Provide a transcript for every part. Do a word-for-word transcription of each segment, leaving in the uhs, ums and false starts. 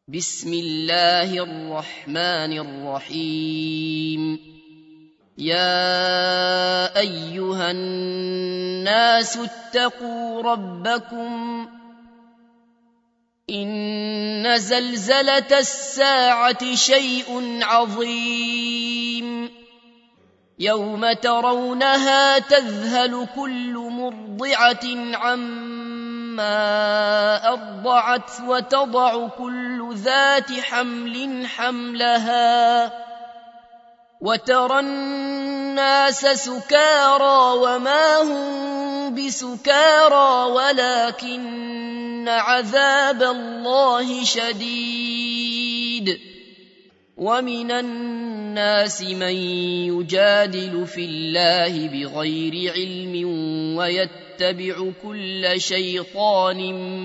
بسم الله الرحمن الرحيم. يا أيها الناس اتقوا ربكم إن زلزلة الساعة شيء عظيم يوم ترونها تذهل كل مرضعة عما أرضعت وتضع كل ذات حمل حملها وترى الناس سكارى وما هم بسكارى ولكن عذاب الله شديد. ومن الناس من يجادل في الله بغير علم ويتبع كل شيطان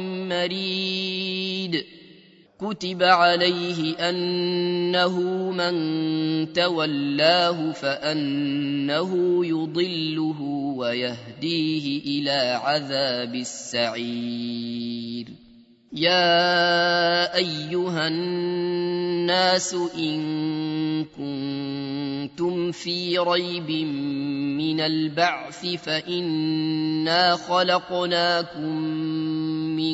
مريد. كتب عليه أنه من تولاه فأنه يضله ويهديه إلى عذاب السعير. يا أيها الناس إن كنتم في ريب من البعث فإنا خلقناكم من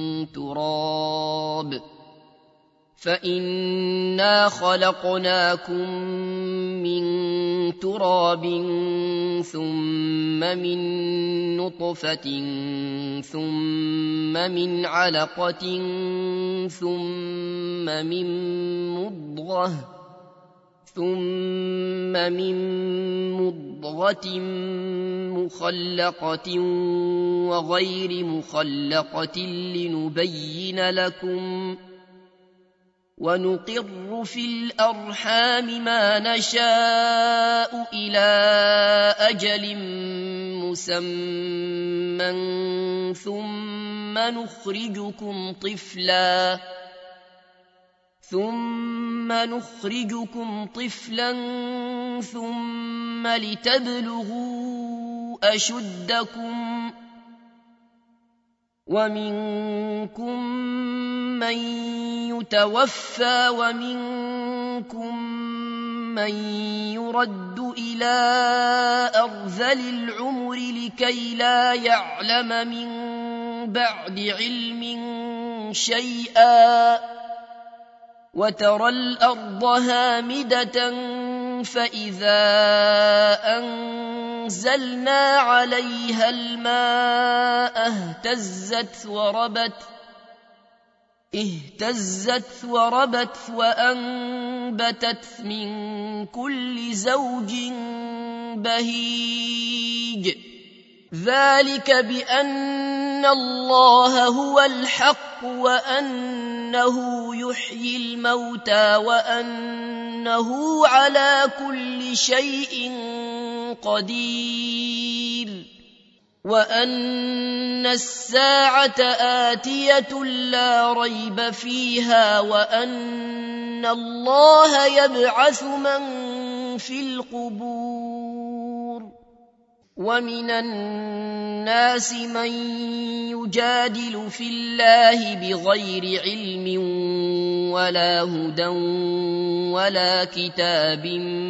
تراب فإنا خلقناكم من تراب ثم من نطفة ثم من علقة ثم من مضغة ثم من مضغة مخلقة وغير مخلقة لنبين لكم ونقر في الأرحام ما نشاء إلى أجل مسمى ثم نخرجكم طفلا ثم نخرجكم طفلا ثم لتبلغوا أشدكم ومنكم من يتوفى ومنكم من يرد إلى أرذل العمر لكي لا يعلم من بعد علم شيئا وترى الأرض هامدة فإذا أنزلنا عليها الماء اهتزت وربت اهتزت وربت وأنبتت من كل زوج بهيج. ذلك بأن الله هو الحق وأنه يحيي الموتى وأنه على كل شيء قدير وأن الساعة آتية لا ريب فيها وأن الله يبعث من في القبور. ومن الناس من يجادل في الله بغير علم ولا هدى ولا كتاب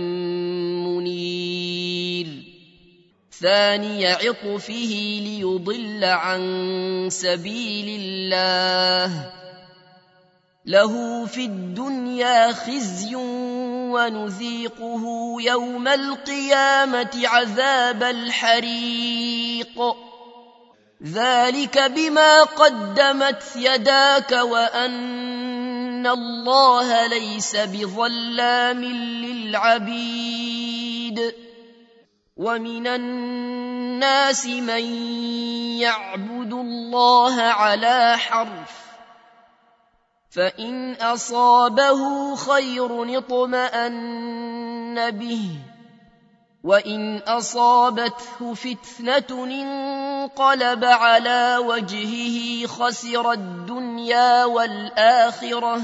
منير. ثاني عطفه ليضل عن سبيل الله له في الدنيا خزي ونذيقه يوم القيامة عذاب الحريق. ذلك بما قدمت يداك وأن الله ليس بظلام للعبيد. ومن الناس من يعبد الله على حرف فإن أصابه خير اطمأن به وإن أصابته فتنة انقلب على وجهه خسر الدنيا والآخرة.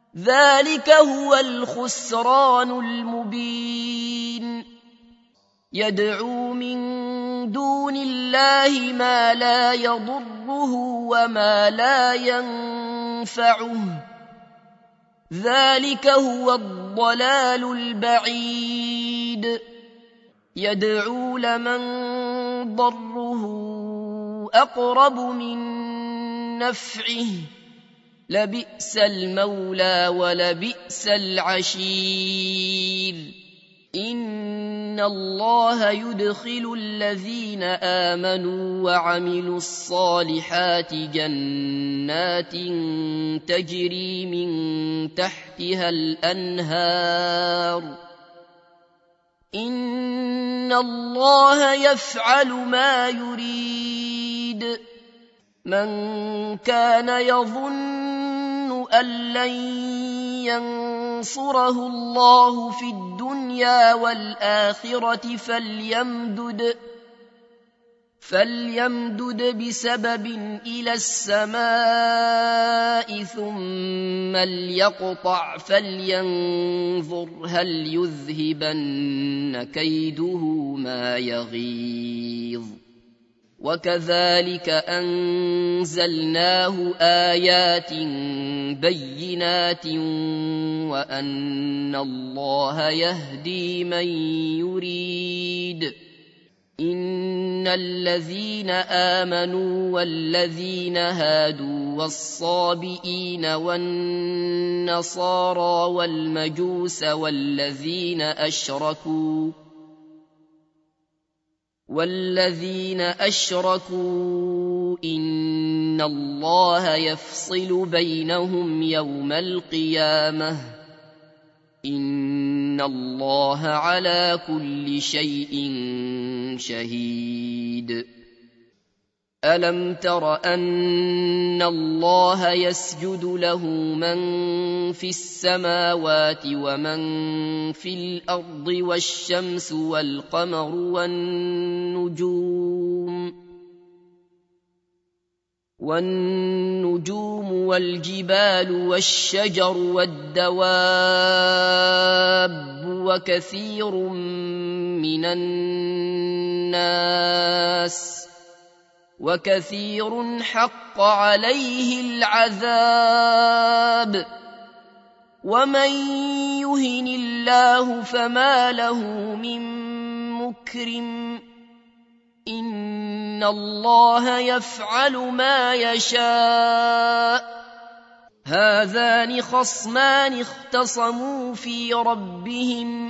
ذلك هو الخسران المبين. يدعو من دون الله ما لا يضره وما لا ينفعه، ذلك هو الضلال البعيد. يدعو لمن ضره أقرب من نفعه، لبئس المولى ولبئس العشير. إن الله يدخل الذين آمنوا وعملوا الصالحات جنات تجري من تحتها الأنهار، إن الله يفعل ما يريد. من كان يظن أن لن ينصره الله في الدنيا والآخرة فليمدد فليمدد بسبب إلى السماء ثم ليقطع فلينظر هل يذهبن كيده ما يغيظ. وكذلك أنزلناه آيات بينات وأن الله يهدي من يريد. إن الذين آمنوا والذين هادوا والصابئين والنصارى والمجوس والذين أشركوا والذين أشركوا إن الله يفصل بينهم يوم القيامة، إن الله على كل شيء شهيد. ألم تر أن الله يسجد له من في السماوات ومن في الأرض والشمس والقمر والنجوم والنجوم والجبال والشجر والدواب وكثير من الناس وكثير حق عليه العذاب. ومن يهن الله فما له من مكرم، إن الله يفعل ما يشاء. هذان خصمان اختصموا في ربهم،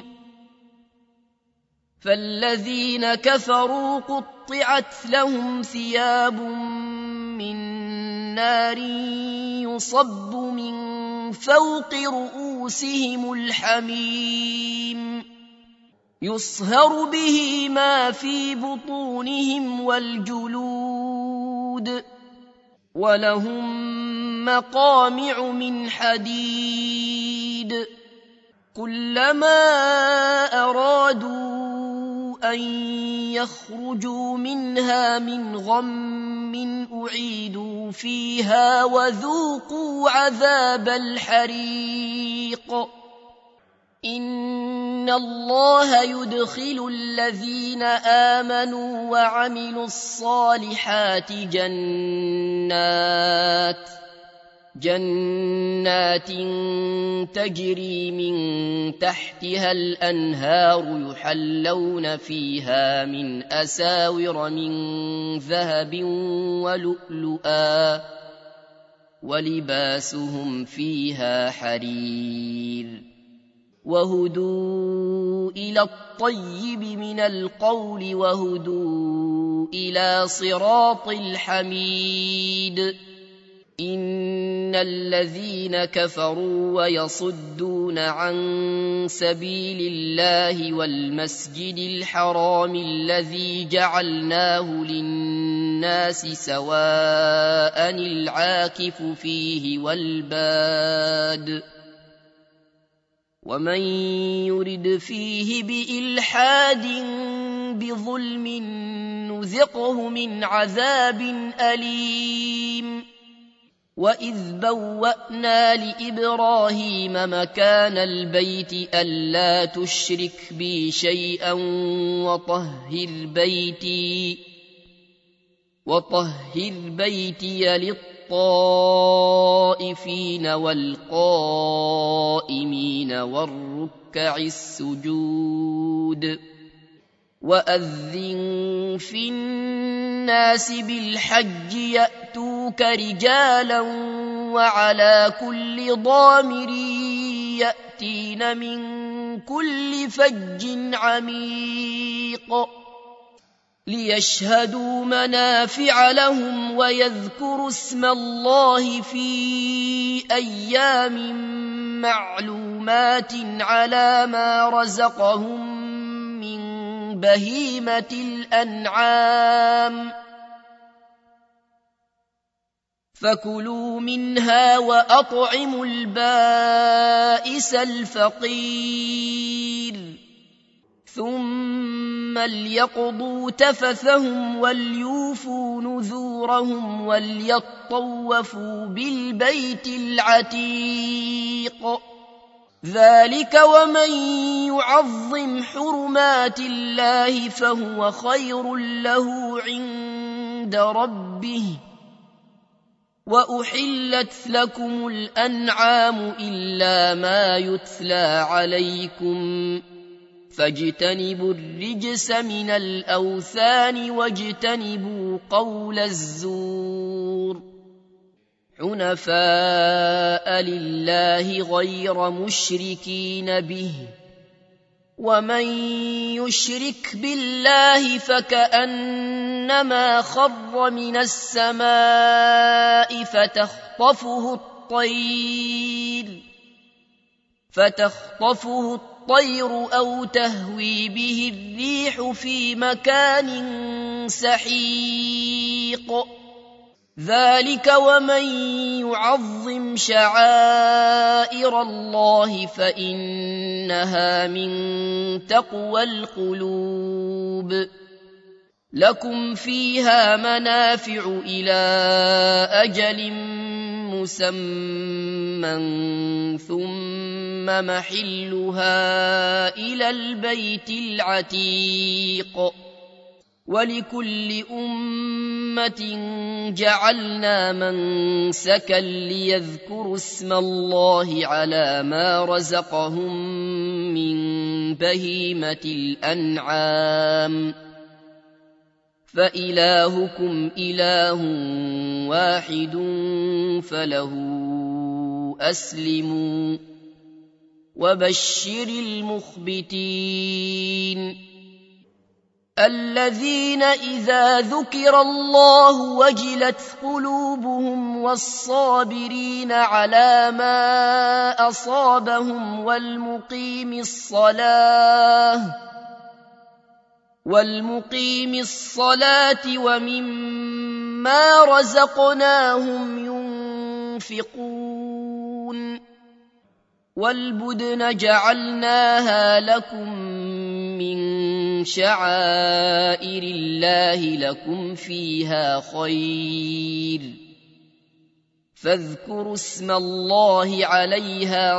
فالذين كفروا قطعت لهم ثياب من نار يصب من فوق رؤوسهم الحميم، يصهر به ما في بطونهم والجلود، ولهم مقامع من حديد. كلما أرادوا أن يخرجوا منها من غم أعيدوا فيها وذوقوا عذاب الحريق. إن الله يدخل الذين آمنوا وعملوا الصالحات جنات جنات تجري من تحتها الأنهار يحلون فيها من أساور من ذهب ولؤلؤا ولباسهم فيها حرير. وهدوا إلى الطيب من القول وهدوا إلى صراط الحميد. إن الذين كفروا ويصدون عن سبيل الله والمسجد الحرام الذي جعلناه للناس سواء العاكف فيه والباد ومن يرد فيه بإلحاد بظلم نذقه من عذاب أليم. وإذ بوأنا لإبراهيم مكان البيت ألا تشرك بي شيئا وطهر بيتي وطهر بيتي للطائفين والقائمين والركع السجود وأذن في الناس بالحج يأتوك رجالا وعلى كل ضامر يأتين من كل فج عميق ليشهدوا منافع لهم ويذكروا اسم الله في أيام معلومات على ما رزقهم من بهيمة الأنعام فكلوا منها وأطعموا البائس الفقير ثم ليقضوا تفثهم وليوفوا نذورهم وليطوفوا بالبيت العتيق ذلك ومن يعظم حرمات الله فهو خير له عند ربه وأحلت لكم الأنعام إلا ما يتلى عليكم فاجتنبوا الرجس من الأوثان واجتنبوا قول الزور حنفاء لله غير مشركين به ومن يشرك بالله فكأنما خر من السماء فتخطفه الطير فتخطفه الطير أو تهوي به الريح في مكان سحيق ذلك ومن يعظم شعائر الله فإنها من تقوى القلوب لكم فيها منافع إلى أجل مسمى ثم محلها إلى البيت العتيق ولكل أمة جعلنا منسكا ليذكروا اسم الله على ما رزقهم من بهيمة الأنعام فإلهكم إله واحد فله أسلموا وبشر المخبتين الذين إذا ذكر الله وجلت قلوبهم والصابرين على ما أصابهم والمقيم الصلاة والمقيم الصلاة ومما رزقناهم ينفقون والبدن جعلناها لكم من شعائر الله لكم فيها خير فاذكروا اسم الله عليها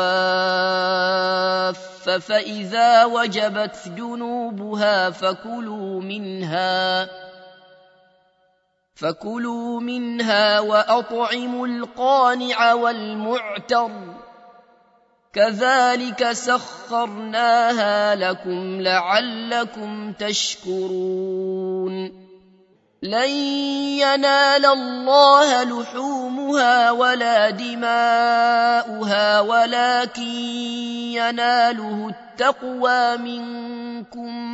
صواف فإذا وجبت جنوبها فكلوا منها فكلوا منها وأطعموا القانع والمعتر كذلك سخرناها لكم لعلكم تشكرون لن ينال الله لحومها ولا دماؤها ولكن يناله التقوى منكم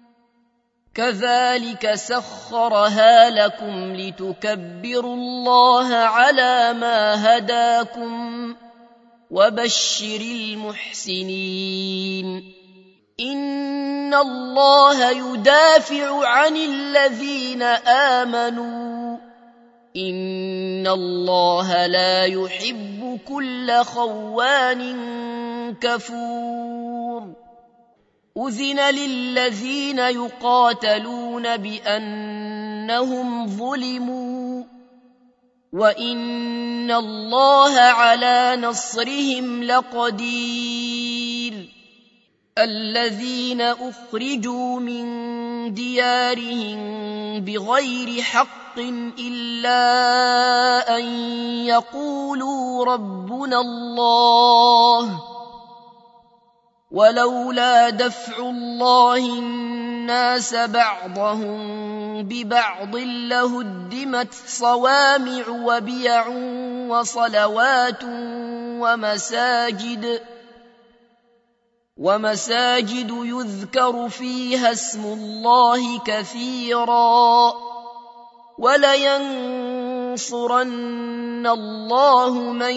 كذلك سخرها لكم لتكبروا الله على ما هداكم وبشر المحسنين إن الله يدافع عن الذين آمنوا إن الله لا يحب كل خوان كفور أذن للذين يقاتلون بأنهم ظلموا وإن الله على نصرهم لقدير الذين أخرجوا من ديارهم بغير حق إلا أن يقولوا ربنا الله ولولا دفع الله الناس بعضهم ببعض لهدمت صوامع وبيع وصلوات ومساجد ومساجد يذكر فيها اسم الله كثيرا ولينصرن الله من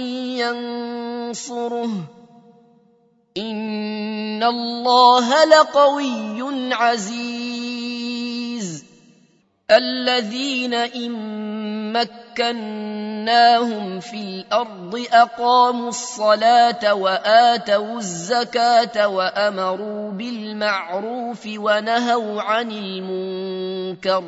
ينصره إن الله لقوي عزيز الذين إن مكناهم في الأرض أقاموا الصلاة وآتوا الزكاة وأمروا بالمعروف ونهوا عن المنكر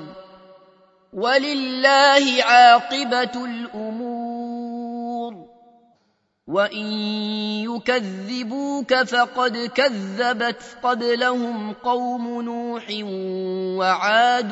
ولله عاقبة الأمور وإن يكذبوك فقد كذبت قبلهم قوم نوح وعاد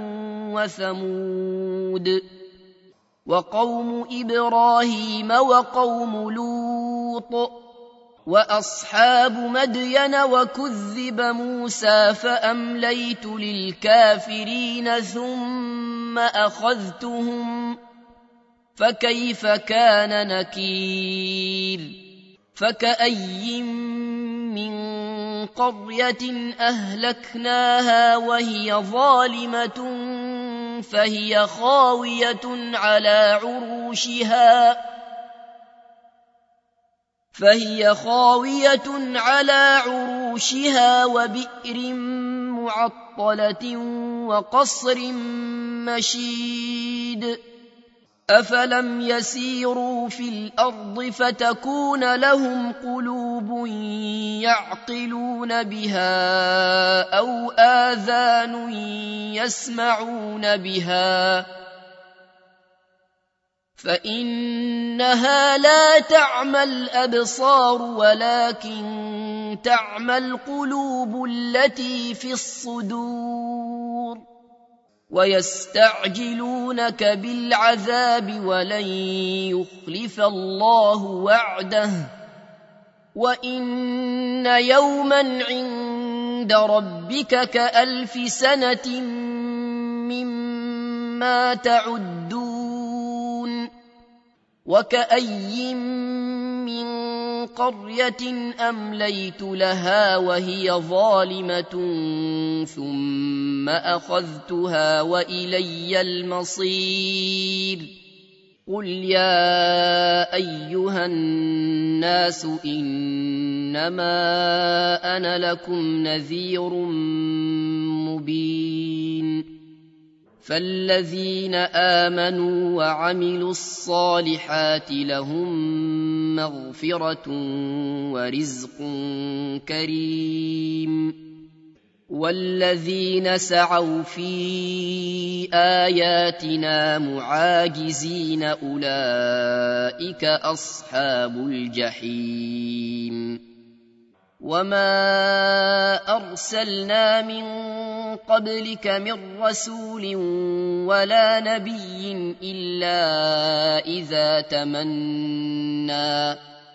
وثمود وقوم إبراهيم وقوم لوط وأصحاب مدين وكذب موسى فأمليت للكافرين ثم أخذتهم فكيف كان نكير فكأي من قرية أهلكناها وهي ظالمة فهي خاوية على عروشها فهي خاوية على عروشها وبئر معطلة وقصر مشيد أفلم يسيروا في الأرض فتكون لهم قلوب يعقلون بها أو آذان يسمعون بها فإنها لا تعمى الأبصار ولكن تعمى القلوب التي في الصدور ويستعجلونك بالعذاب ولن يخلف الله وعده وإن يوما عند ربك كألف سنة مما تعدون وكأي من قرية أمليت لها وهي ظالمة ثم أخذتها وإلي المصير قل يا أيها الناس إنما أنا لكم نذير مبين فالذين آمنوا وعملوا الصالحات لهم مغفرة ورزق كريم والذين سعوا في آياتنا معاجزين أولئك أصحاب الجحيم وما أرسلنا من قبلك من رسول ولا نبي إلا إذا تمنى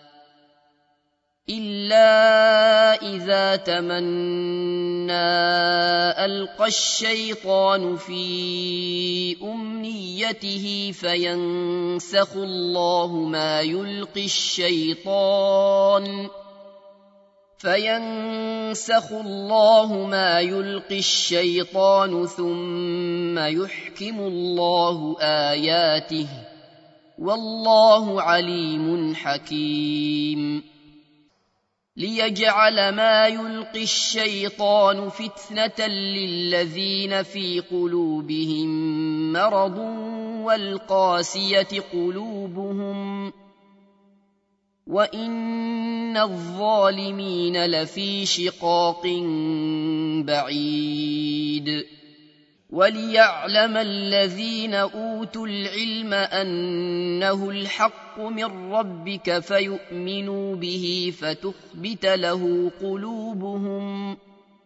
إلا إذا تمنى ألقى الشيطان في أمنيته فينسخ الله ما يلقي الشيطان فينسخ الله ما يلقي الشيطان ثم يحكم الله آياته والله عليم حكيم ليجعل ما يلقي الشيطان فتنة للذين في قلوبهم مرض والقاسية قلوبهم وإن الظالمين لفي شقاق بعيد وليعلم الذين أوتوا العلم أنه الحق من ربك فيؤمنوا به فتخبت له قلوبهم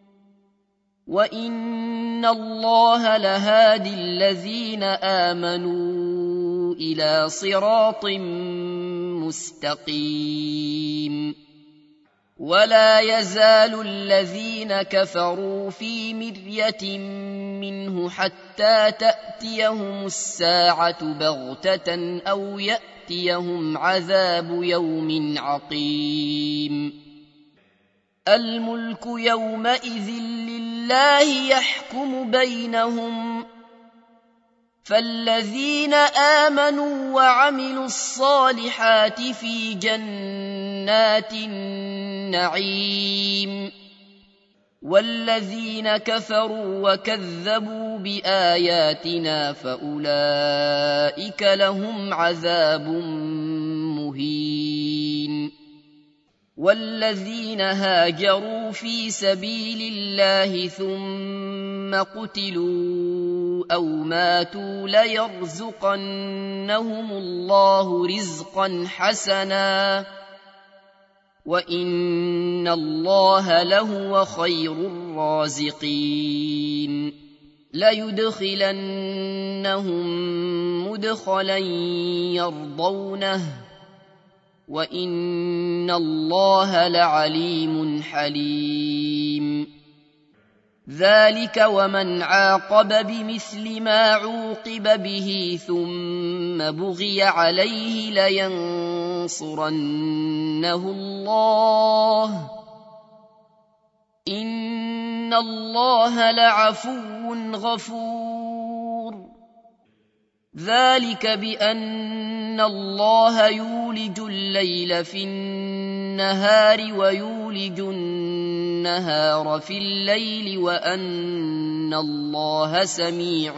وإن الله لهادي الذين آمنوا إلى صراط مستقيم. ولا يزال الذين كفروا في مرية منه حتى تأتيهم الساعة بغتة أو يأتيهم عذاب يوم عقيم. الملك يومئذ لله يحكم بينهم فالذين آمنوا وعملوا الصالحات في جنات النعيم والذين كفروا وكذبوا بآياتنا فأولئك لهم عذاب مهين. والذين هاجروا في سبيل الله ثم قتلوا أو ماتوا ليرزقنهم الله رزقا حسنا وإن الله لهو خير الرازقين. ليدخلنهم مدخلا يرضونه وإن الله لعليم حليم. ذلك ومن عاقب بمثل ما عوقب به ثم بغي عليه لينصرنه الله إن الله لعفو غفور. ذلك بأن الله يولج الليل في النهار ويولج النهار في الليل وأن الله سميع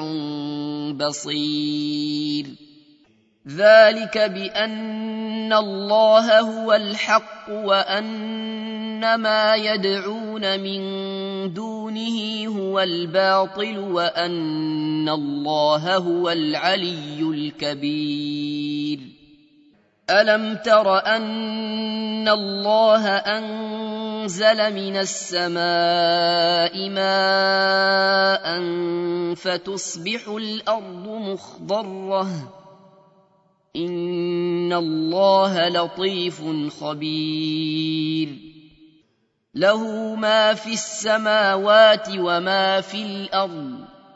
بصير. ذلك بأن الله هو الحق وأن ما يدعون من دونه هو الباطل وأن الله هو العلي الكبير. ألم تر أن الله أنزل من السماء ماء فتصبح الأرض مخضرة إن الله لطيف خبير. له ما في السماوات وما في الأرض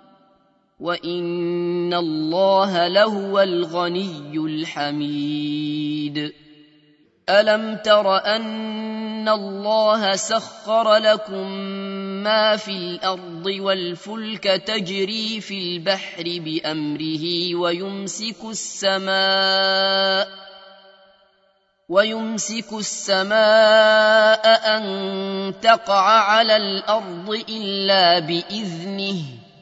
وإن الله لهو الغني الحميد. ألم تر أن الله سخر لكم ما في الأرض والفلك تجري في البحر بأمره ويمسك السماء ويمسك السماء أن تقع على الأرض إلا بإذنه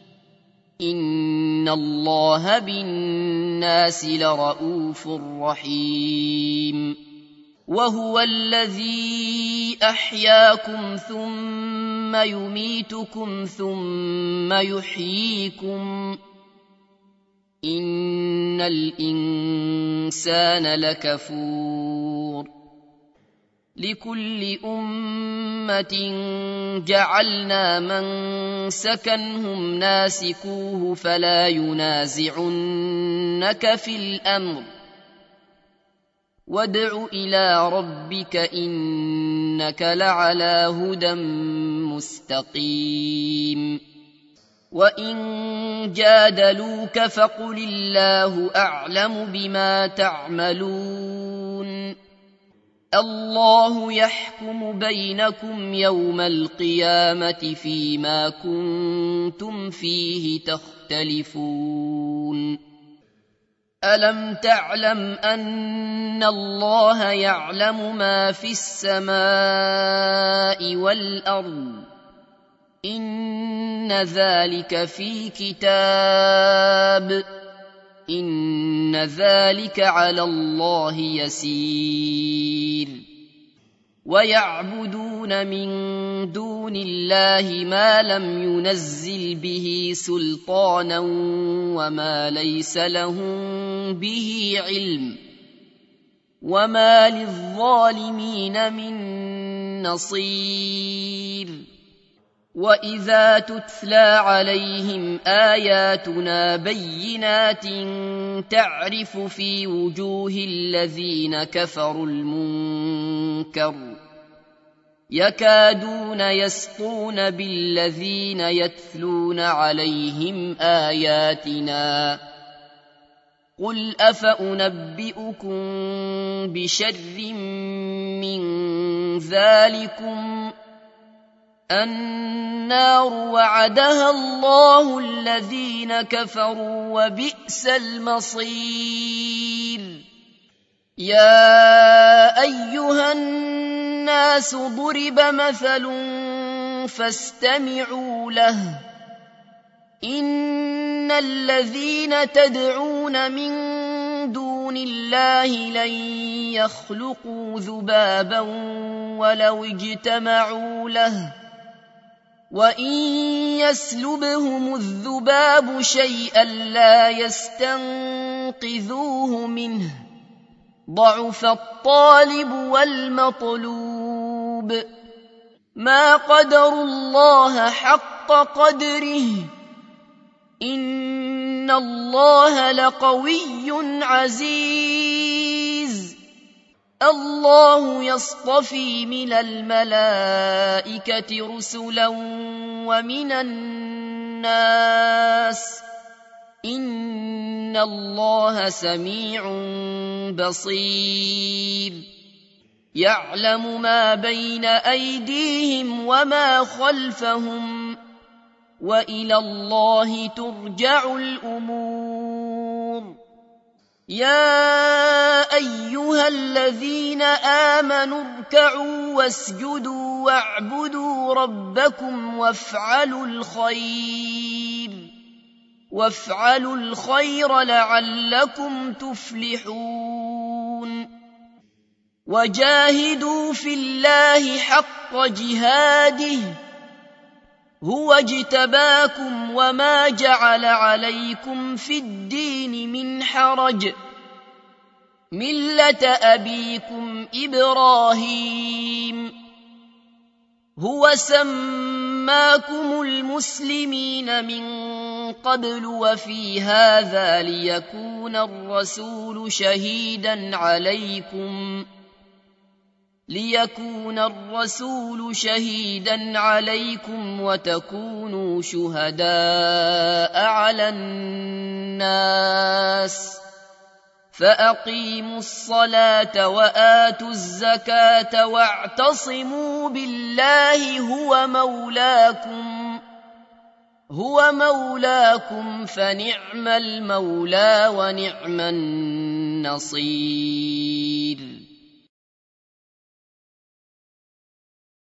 إن الله بالناس لرءوف رحيم. وهو الذي أحياكم ثم يميتكم ثم يحييكم إن الإنسان لكفور. لكل أمة جعلنا من سكنهم ناسكوه فلا ينازعنك في الأمر وادع إلى ربك إنك لعلى هدى مستقيم. وإن جادلوك فقل الله أعلم بما تعملون الله يحكم بينكم يوم القيامة فيما كنتم فيه تختلفون. ألم تعلم أن الله يعلم ما في السماء والأرض إن ذلك في كتاب إن ذلك على الله يسير. ويعبدون من دون الله ما لم ينزل به سلطانا وما ليس لهم به علم وما للظالمين من نصير. وإذا تتلى عليهم آياتنا بينات تعرف في وجوه الذين كفروا المنكر يكادون يسطون بالذين يتلون عليهم آياتنا. قل أفأنبئكم بشر من ذلكم النار وعدها الله الذين كفروا وبئس المصير. يا أيها الناس ضرب مثل فاستمعوا له إن الذين تدعون من دون الله لن يخلقوا ذبابا ولو اجتمعوا له وإن يسلبهم الذباب شيئا لا يستنقذوه منه ضعف الطالب والمطلوب. ما قدروا الله حق قدره إن الله لقوي عزيز. الله يصطفي من الملائكة رسلا ومن الناس إن الله سميع بصير. يعلم ما بين أيديهم وما خلفهم وإلى الله ترجع الأمور. يا أيها الذين آمنوا اركعوا واسجدوا واعبدوا ربكم وافعلوا الخير وافعلوا الخير لعلكم تفلحون. وجاهدوا في الله حق جهاده هو اجتباكم وما جعل عليكم في الدين من حرج ملة أبيكم إبراهيم هو سماكم المسلمين من قبل وفي هذا ليكون الرسول شهيدا عليكم ليكون الرسول شهيدا عليكم وتكونوا شهداء على الناس. فأقيموا الصلاة وآتوا الزكاة واعتصموا بالله هو مولاكم هو مولاكم فنعم المولى ونعم النصير.